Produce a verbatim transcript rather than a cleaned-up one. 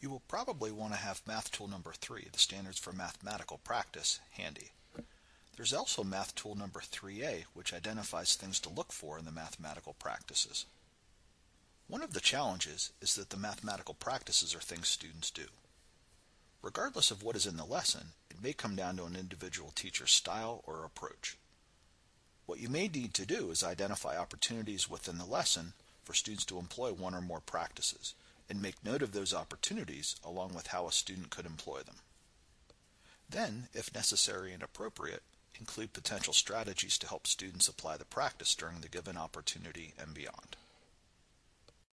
You will probably want to have Math Tool number three, the Standards for Mathematical Practice, handy. There's also Math Tool number three A, which identifies things to look for in the mathematical practices. One of the challenges is that the mathematical practices are things students do. Regardless of what is in the lesson, it may come down to an individual teacher's style or approach. What you may need to do is identify opportunities within the lesson for students to employ one or more practices, and make note of those opportunities along with how a student could employ them. Then, if necessary and appropriate, include potential strategies to help students apply the practice during the given opportunity and beyond.